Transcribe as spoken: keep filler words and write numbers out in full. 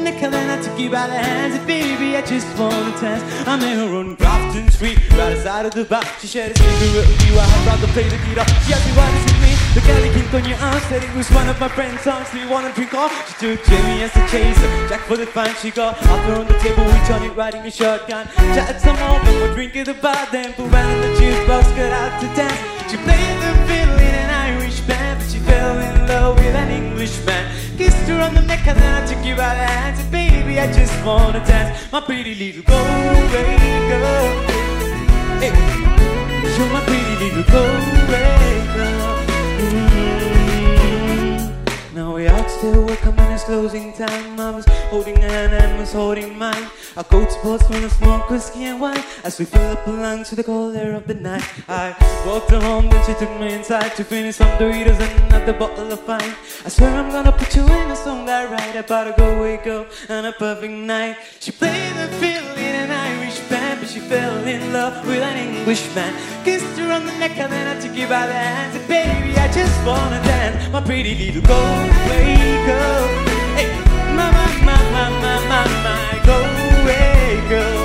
neck and then I took you by the hands. And baby, I just wanna dance. I met her on Grafton Street, right outside of the bar. She shared a cigarette with me while her brother played the guitar. She asked me what is it mean, the girl that kicked on your arm. Said it was one of my friend's songs. Do you wanna drink off? She took Jimmy as a chaser, Jack for the fine she got. After on the table we turned it right in a shotgun. Chatted some more, then we'll drink at the bar. Then put round the jukebox, got out to dance. She played the fiddle in an Irish band, but she fell in love with an Englishman. Kissed her on the neck and then I took you by the hands. And baby, I just wanna dance. My pretty little go-away girl. Hey, you're my pretty little go-away girl. Mm-hmm. Now we're out still, we're coming, it's closing time. I was holding her hand and was holding mine. Our coat sports when I smoke whiskey and wine, as we fill up our lungs with the cold air of the night. I walked her home, then she took me inside to finish some Doritos and another bottle of wine. I swear I'm gonna put you in a song I write about a go-away girl and a perfect night. She played the fiddle in an Irish band, but she fell in love with an Englishman. Kissed her on the neck and then I took you by the hands. And baby, I just wanna dance. My pretty little go-away girl. Hey, my, my, my, my, my, my, my go-away girl.